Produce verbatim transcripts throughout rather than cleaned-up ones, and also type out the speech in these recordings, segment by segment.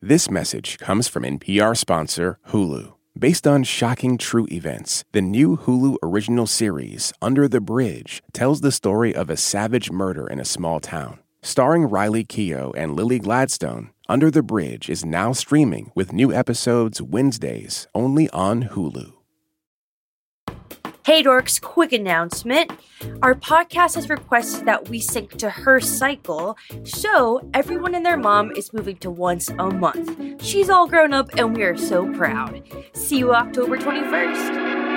This message comes from N P R sponsor Hulu. Based on shocking true events, the new Hulu original series, Under the Bridge, tells the story of a savage murder in a small town. Starring Riley Keough and Lily Gladstone, Under the Bridge is now streaming with new episodes Wednesdays only on Hulu. Hey dorks, quick announcement. Our podcast has requested that we sync to her cycle, so everyone and their mom is moving to once a month. She's all grown up and we are so proud. See you October twenty-first.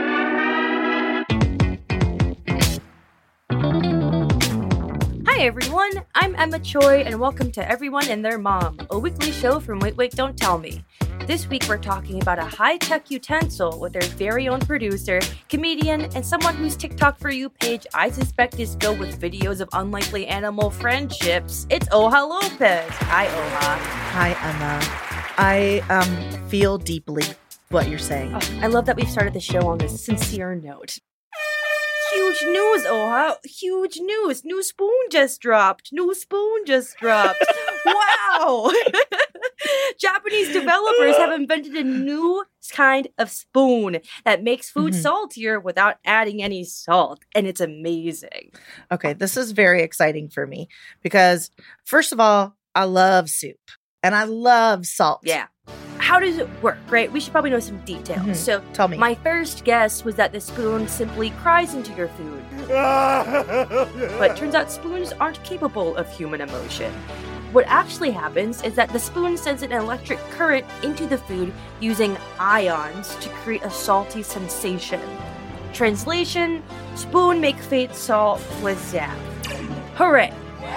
Hi everyone, I'm Emma Choi and welcome to Everyone and Their Mom, a weekly show from Wait Wait Don't Tell Me. This week we're talking about a high-tech utensil with our very own producer, comedian, and someone whose TikTok For You page I suspect is filled with videos of unlikely animal friendships. It's Oha Lopez. Hi, Oha. Hi, Emma. I um feel deeply what you're saying. Oh, I love that we've started the show on this sincere note. Huge news, Oha. Huge news. New spoon just dropped. New spoon just dropped. Wow. Japanese developers have invented a new kind of spoon that makes food mm-hmm. saltier without adding any salt. And it's amazing. Okay, this is very exciting for me because, first of all, I love soup and I love salt. Yeah. How does it work, right? We should probably know some details. Mm-hmm. So, tell me. My first guess was that the spoon simply cries into your food. But it turns out spoons aren't capable of human emotion. What actually happens is that the spoon sends an electric current into the food using ions to create a salty sensation. Translation, spoon make fate salt with zap. Hooray!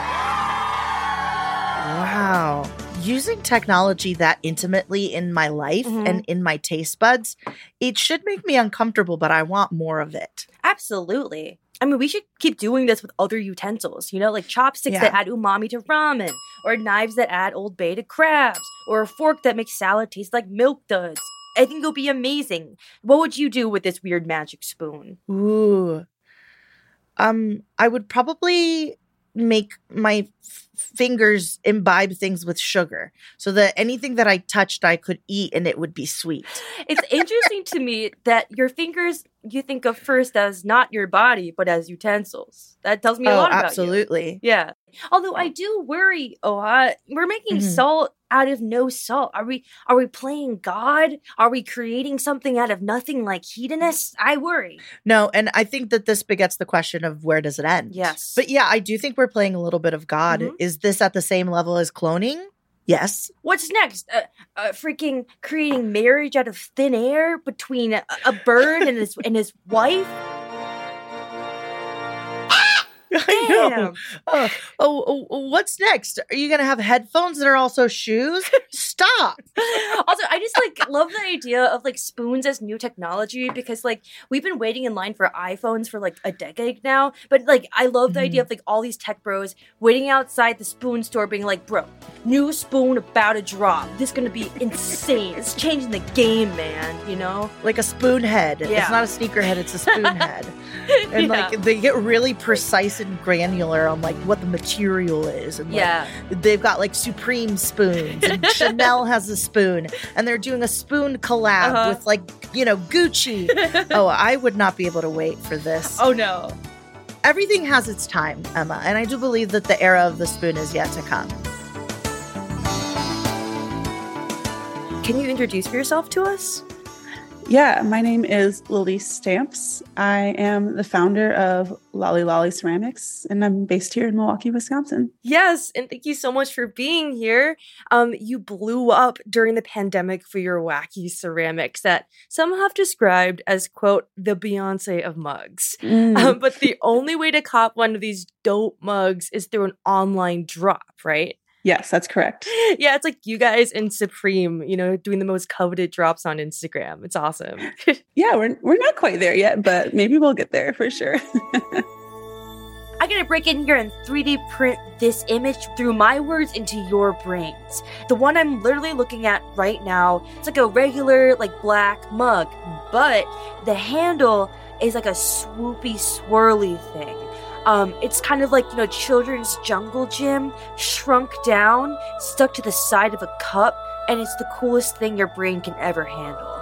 Wow. Using technology that intimately in my life mm-hmm. and in my taste buds, it should make me uncomfortable, but I want more of it. Absolutely. I mean, we should keep doing this with other utensils, you know, like chopsticks yeah. that add umami to ramen, or knives that add Old Bay to crabs, or a fork that makes salad taste like milk does. I think it'll be amazing. What would you do with this weird magic spoon? Ooh. Um, I would probably make my f- fingers imbibe things with sugar so that anything that I touched I could eat and it would be sweet. It's interesting to me that your fingers you think of first as not your body but as utensils. That tells me a oh, lot about absolutely. you. Yeah. Although I do worry, Oha, we're making mm-hmm. salt out of no salt. Are we are we playing God? Are we creating something out of nothing like hedonists? I worry. No, and I think that this begets the question of where does it end? Yes. But yeah, I do think we're playing a little bit of God. Mm-hmm. Is this at the same level as cloning? Yes. What's next? Uh, uh, freaking creating marriage out of thin air between a, a bird and his and his wife? I know. Uh, oh, oh, what's next? Are you going to have headphones that are also shoes? Stop. Also, I just like love the idea of like spoons as new technology because like we've been waiting in line for iPhones for like a decade now. But like I love the mm-hmm. idea of like all these tech bros waiting outside the spoon store being like, bro, new spoon about to drop. This is going to be insane. It's changing the game, man, you know? Like a spoon head. Yeah. It's not a sneaker head, it's a spoon head. And yeah. like they get really precise and granular on like what the material is. And like, yeah. they've got like Supreme spoons and Chanel has a spoon and they're doing a spoon collab uh-huh. with like, you know, Gucci. Oh, I would not be able to wait for this. Oh no. Everything has its time, Emma, and I do believe that the era of the spoon is yet to come. Can you introduce yourself to us? Yeah, my name is Lily Stamps. I am the founder of Lolly Lolly Ceramics, and I'm based here in Milwaukee, Wisconsin. Yes, and thank you so much for being here. Um, you blew up during the pandemic for your wacky ceramics that some have described as, quote, the Beyonce of mugs. Mm. Um, but the only way to cop one of these dope mugs is through an online drop, right? Yes, that's correct. Yeah, it's like you guys and Supreme, you know, doing the most coveted drops on Instagram. It's awesome. Yeah, we're we're not quite there yet, but maybe we'll get there for sure. I gotta break in here and three D print this image through my words into your brains. The one I'm literally looking at right now, it's like a regular, like, black mug, but the handle is like a swoopy, swirly thing. Um, it's kind of like, you know, children's jungle gym, shrunk down, stuck to the side of a cup, and it's the coolest thing your brain can ever handle.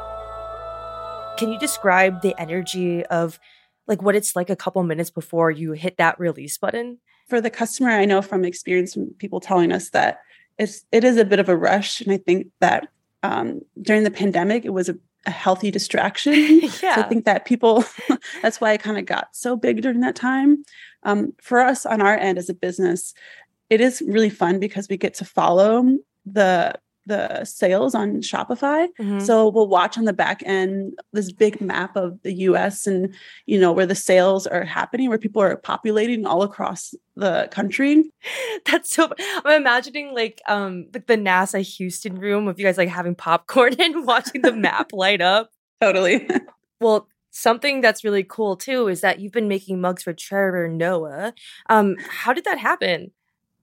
Can you describe the energy of like what it's like a couple minutes before you hit that release button? For the customer, I know from experience from people telling us that it's it is a bit of a rush. And I think that um, during the pandemic, it was a, a healthy distraction. Yeah. So I think that people, that's why it kind of got so big during that time. Um, for us on our end as a business, it is really fun because we get to follow the the sales on Shopify. Mm-hmm. So we'll watch on the back end this big map of the U S and, you know, where the sales are happening, where people are populating all across the country. That's so, I'm imagining like um like the NASA Houston room of you guys like having popcorn and watching the map light up. Totally. Well, something that's really cool too is that you've been making mugs for Trevor Noah. Um, how did that happen?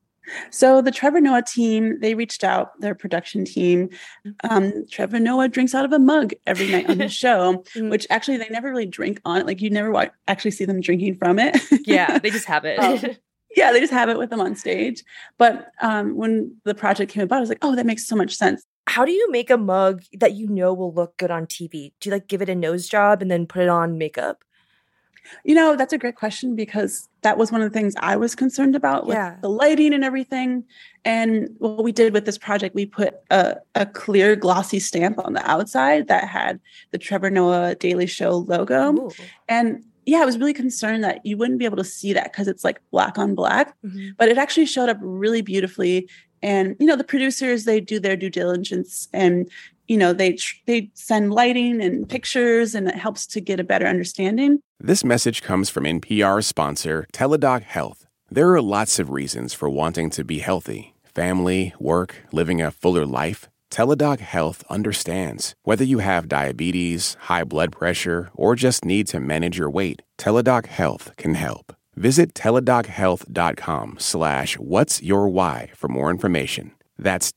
So the Trevor Noah team, they reached out, their production team. Um, Trevor Noah drinks out of a mug every night on his show, Mm. which actually they never really drink on it. Like you never wa- actually see them drinking from it. Yeah, they just have it. Um, yeah, they just have it with them on stage. But um, when the project came about, I was like, oh, that makes so much sense. How do you make a mug that you know will look good on T V? Do you like give it a nose job and then put it on makeup? You know, that's a great question because that was one of the things I was concerned about with Yeah. the lighting and everything. And what we did with this project, we put a, a clear glossy stamp on the outside that had the Trevor Noah Daily Show logo. Ooh. And yeah, I was really concerned that you wouldn't be able to see that because it's like black on black, Mhm. but it actually showed up really beautifully. And, you know, the producers, they do their due diligence and, you know, they tr- they send lighting and pictures and it helps to get a better understanding. This message comes from N P R sponsor Teladoc Health. There are lots of reasons for wanting to be healthy. Family, work, living a fuller life. Teladoc Health understands. Whether you have diabetes, high blood pressure, or just need to manage your weight, Teladoc Health can help. Visit teladochealth.com slash what's your why for more information. That's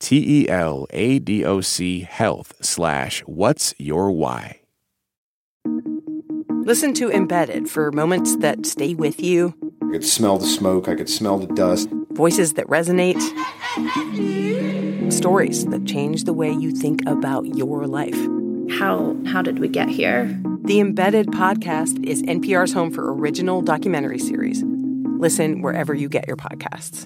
T-E-L-A-D-O-C health slash what's your why. Listen to Embedded for moments that stay with you, I could smell the smoke. I could smell the dust. voices that resonate, stories that change the way you think about your life. How how did we get here? The Embedded podcast is N P R's home for original documentary series. Listen wherever you get your podcasts.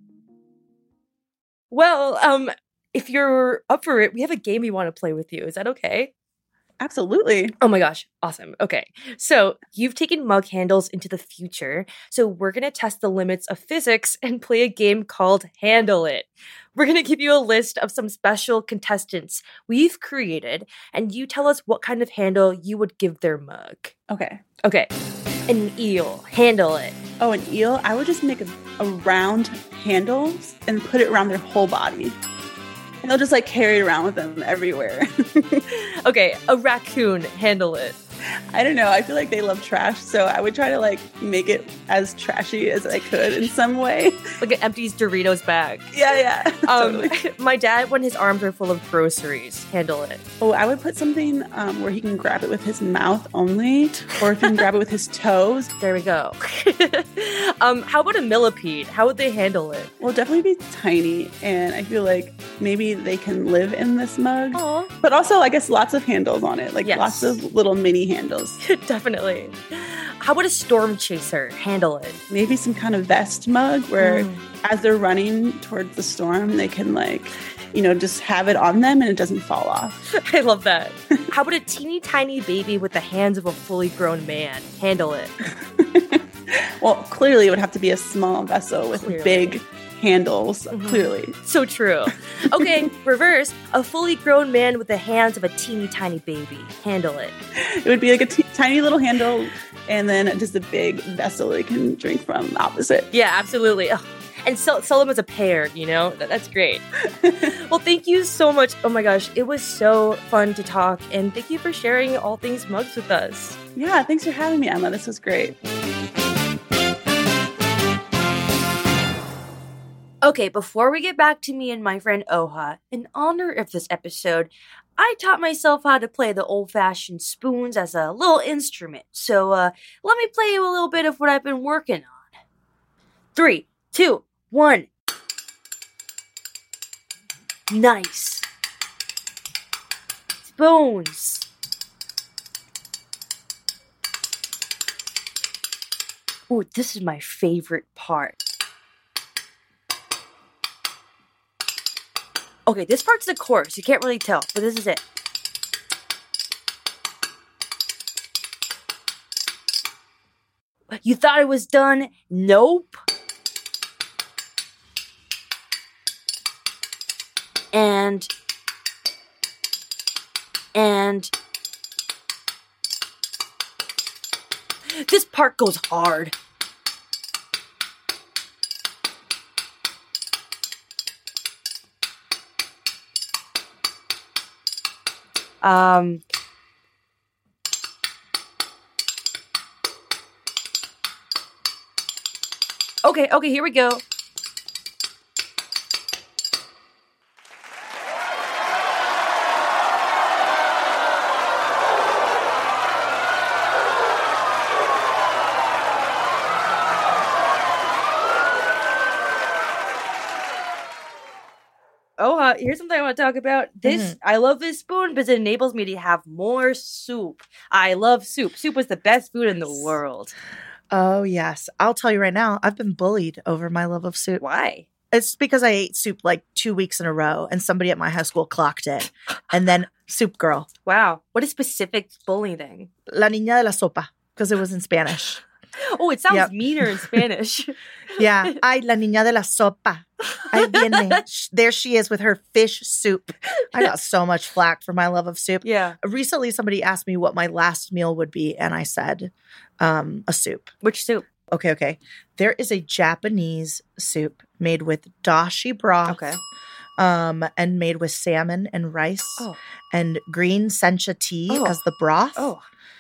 Well, um, if you're up for it, we have a game we want to play with you. Is that okay? Absolutely. Oh my gosh, awesome. Okay, so you've taken mug handles into the future, so we're going to test the limits of physics and play a game called Handle It. We're going to give you a list of some special contestants we've created, and you tell us what kind of handle you would give their mug. Okay. Okay, an eel, handle it. Oh, an eel? I would just make a, a round handle and put it around their whole body. And they'll just like carry it around with them everywhere. Okay, a raccoon, handle it. I don't know. I feel like they love trash. So I would try to like make it as trashy as I could in some way. Like it empties Doritos bag. Yeah, yeah. Um, Totally. my dad, when his arms are full of groceries, handle it. Oh, I would put something um, where he can grab it with his mouth only, or if he can grab it with his toes. There we go. um, how about a millipede? How would they handle it? Well, definitely be tiny. And I feel like maybe they can live in this mug. Aw. But also, I guess lots of handles on it, like Yes. lots of little mini handles. Definitely. How about a storm chaser? Handle it. Maybe some kind of vest mug where Mm. as they're running towards the storm, they can like, you know, just have it on them and it doesn't fall off. I love that. How about a teeny tiny baby with the hands of a fully grown man? Handle it. Well, clearly it would have to be a small vessel with Clearly. big handles, Mhm. clearly. So true. Okay, reverse. A fully grown man with the hands of a teeny tiny baby. Handle it. It would be like a t- tiny little handle and then just a big vessel they can drink from opposite. Yeah, absolutely. Ugh. And sell, sell them as a pair, you know? That, that's great. Well, thank you so much. Oh my gosh, it was so fun to talk. And thank you for sharing all things mugs with us. Yeah, thanks for having me, Emma. This was great. Okay, before we get back to me and my friend Oha, in honor of this episode, I taught myself how to play the old-fashioned spoons as a little instrument. So uh, let me play you a little bit of what I've been working on. Three, two, one. Nice. spoons. Ooh, this is my favorite part. Okay, this part's the chorus. You can't really tell, but this is it. You thought it was done? Nope. And, and, this part goes hard. Um, okay, okay, here we go. Oh, uh, here's something I want to talk about. This, mm-hmm. I love this spoon because it enables me to have more soup. I love soup. Soup is the best food in the world. Oh, yes. I'll tell you right now, I've been bullied over my love of soup. Why? It's because I ate soup like two weeks in a row and somebody at my high school clocked it. And then soup girl. Wow. What a specific bullying. La niña de la sopa, because it was in Spanish. Oh, it sounds yep. meaner in Spanish. Yeah. Ay, la niña de la sopa. Ahí viene. There she is with her fish soup. I got so much flack for my love of soup. Yeah. Recently, somebody asked me what my last meal would be, and I said um, a soup. Which soup? Okay, okay. There is a Japanese soup made with dashi broth. Okay. Um, and made with salmon and rice oh. and green sencha tea oh. as the broth. Oh.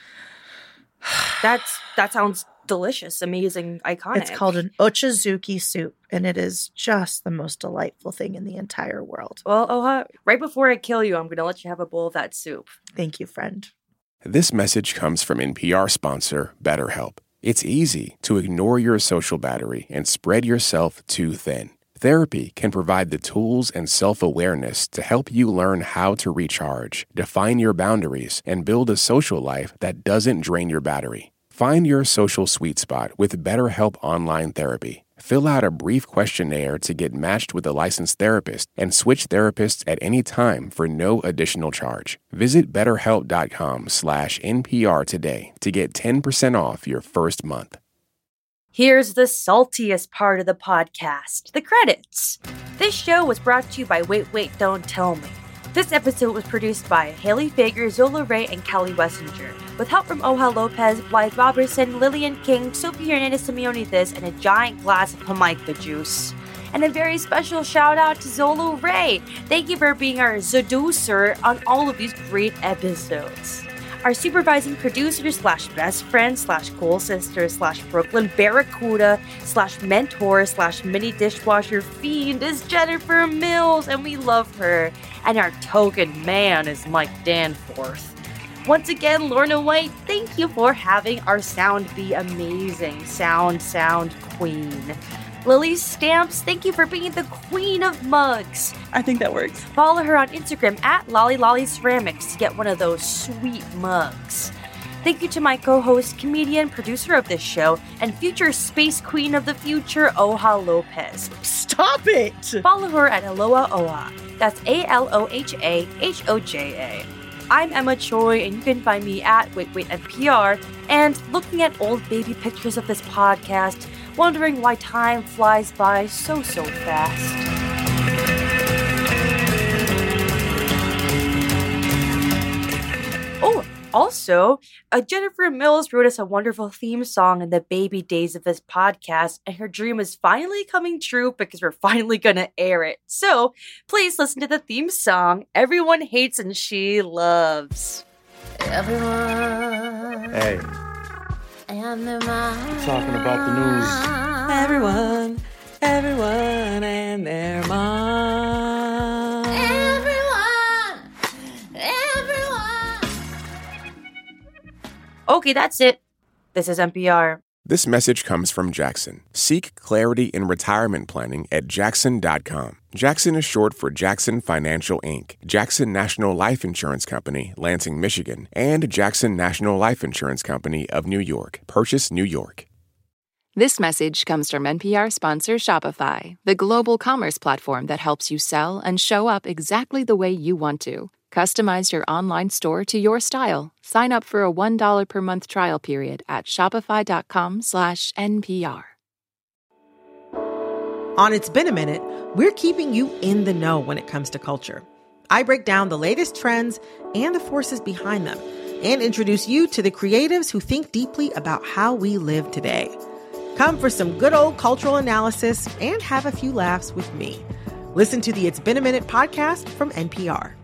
That's that sounds delicious, amazing, iconic. It's called an ochazuki soup, and it is just the most delightful thing in the entire world. Well, Oha, right before I kill you, I'm going to let you have a bowl of that soup. Thank you, friend. This message comes from N P R sponsor BetterHelp. It's easy to ignore your social battery and spread yourself too thin. Therapy can provide the tools and self-awareness to help you learn how to recharge, define your boundaries, and build a social life that doesn't drain your battery. Find your social sweet spot with BetterHelp Online Therapy. Fill out a brief questionnaire to get matched with a licensed therapist and switch therapists at any time for no additional charge. Visit betterhelp.com slash NPR today to get ten percent off your first month. Here's the saltiest part of the podcast, the credits. This show was brought to you by Wait, Wait, Don't Tell Me. This episode was produced by Haley Fager, Zola Ray, and Kelly Wessinger, with help from Oha Lopez, Blythe Robertson, Lillian King, Sophie Hernandez Simeonitis, and a giant glass of Jamaica juice. And a very special shout out to Zola Ray. Thank you for being our seducer on all of these great episodes. Our supervising producer slash best friend slash cool sister slash Brooklyn Barracuda slash mentor slash mini dishwasher fiend is Jennifer Mills, and we love her. And our token man is Mike Danforth. Once again, Lorna White, thank you for having our sound be amazing. Sound, sound queen. Lily Stamps, thank you for being the queen of mugs. I think that works. Follow her on Instagram at Lolly Lolly Ceramics to get one of those sweet mugs. Thank you to my co-host, comedian, producer of this show, and future space queen of the future, Oha Lopez. Stop it! Follow her at Aloha Oha. That's A L O H A H O J A. I'm Emma Choi, and you can find me at Wait Wait N P R, and looking at old baby pictures of this podcast, wondering why time flies by so, so fast. Oh, also, uh, Jennifer Mills wrote us a wonderful theme song in the baby days of this podcast, and her dream is finally coming true because we're finally going to air it. So, please listen to the theme song Everyone Hates and She Loves. Everyone. Hey. And their mom. Talking about the news. Everyone, everyone and their mom. Everyone, everyone. Okay, that's it. This is N P R. This message comes from Jackson. Seek clarity in retirement planning at jackson dot com. Jackson is short for Jackson Financial Incorporated, Jackson National Life Insurance Company, Lansing, Michigan, and Jackson National Life Insurance Company of New York, Purchase, New York. This message comes from N P R sponsor Shopify, the global commerce platform that helps you sell and show up exactly the way you want to. Customize your online store to your style. Sign up for a one dollar per month trial period at shopify.com slash NPR. On It's Been a Minute, we're keeping you in the know when it comes to culture. I break down the latest trends and the forces behind them and introduce you to the creatives who think deeply about how we live today. Come for some good old cultural analysis and have a few laughs with me. Listen to the It's Been a Minute podcast from N P R.